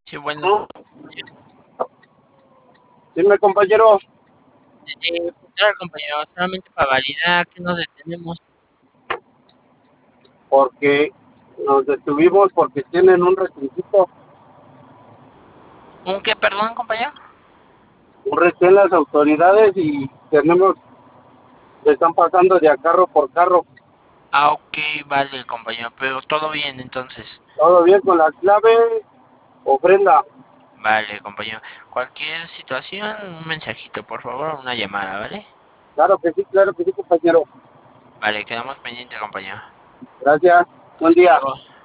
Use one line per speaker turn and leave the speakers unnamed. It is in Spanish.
Sí, bueno,
¿No? Dime, compañero,
pues claro, compañero, solamente para validar que nos detenemos.
porque nos detuvimos porque tienen un requisito,
¿Un qué, perdón, compañero?
un retén las autoridades y tenemos, le están pasando de a carro por carro.
Ah, ok, vale, compañero, pero todo bien entonces.
Todo bien con la clave, ofrenda.
Vale, compañero. Cualquier situación, un mensajito, por favor, una llamada, ¿vale?
Claro que sí, compañero.
Vale, quedamos pendientes, compañero.
Gracias. Buen
Hasta
día.
luego.